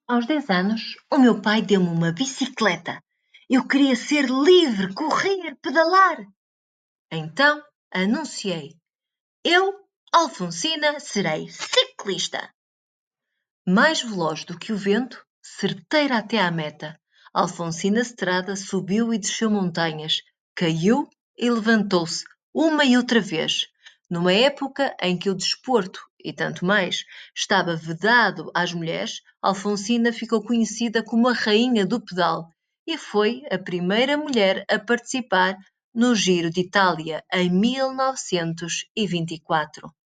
Aos 10 anos, o meu pai deu-me uma bicicleta. Eu queria ser livre, correr, pedalar. Então anunciei: eu, Alfonsina, serei ciclista. Mais veloz do que o vento, certeira até à meta, Alfonsina Estrada subiu e desceu montanhas, caiu e levantou-se, uma e outra vez. Numa época em que o desporto, e tanto mais, estava vedado às mulheres, Alfonsina ficou conhecida como a rainha do pedal e foi a primeira mulher a participar no Giro de Itália em 1924.